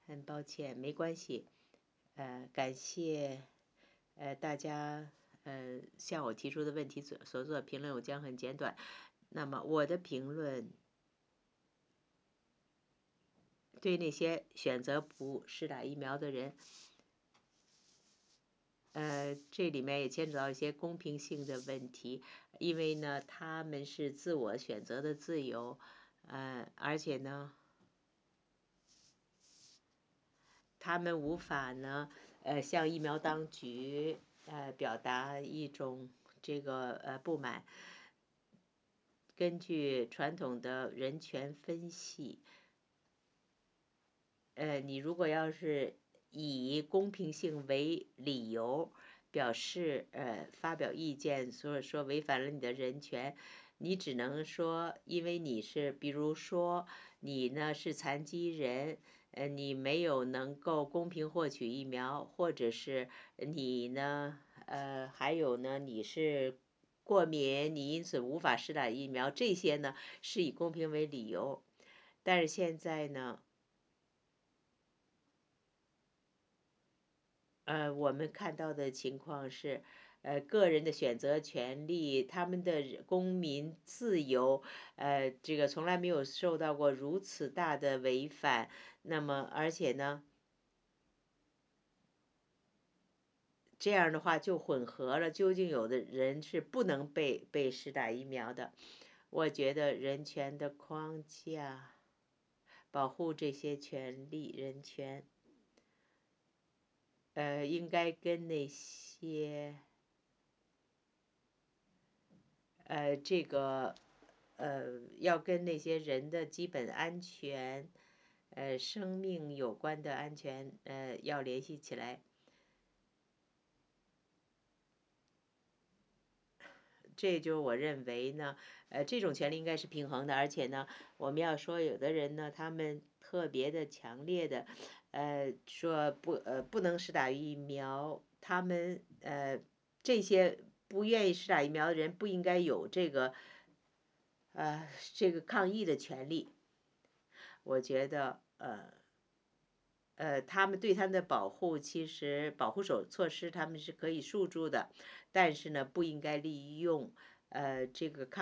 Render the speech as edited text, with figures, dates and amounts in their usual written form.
很抱歉，没关系。感谢大家向我提出的问题所做的评论，我将很简短。那么我的评论对那些选择不施打疫苗的人，这里面也牵扯到一些公平性的问题，因为呢，他们是自我选择的自由，而且呢，他们无法呢，向疫苗当局表达一种这个不满。根据传统的人权分析，你如果要是以公平性为理由表示发表意见，所以说违反了你的人权，你只能说，因为你是，比如说你呢是残疾人，你没有能够公平获取疫苗，或者是你呢，还有呢你是过敏，你因此无法施打疫苗，这些呢是以公平为理由。但是现在呢，我们看到的情况是，个人的选择权利，他们的公民自由，这个从来没有受到过如此大的违反。那么，而且呢，这样的话就混合了，究竟有的人是不能被施打疫苗的。我觉得人权的框架保护这些权利人权，应该跟那些这个要跟那些人的基本安全，生命有关的安全，要联系起来。这就是我认为呢，这种权利应该是平衡的，而且呢，我们要说有的人呢，他们特别的强烈的，说不能施打疫苗，他们这些不愿意施打疫苗的人不应该有这个这个抗议的权利。我觉得他们对他们的保护，其实保护措施他们是可以束住的，但是呢，不应该利用这个抗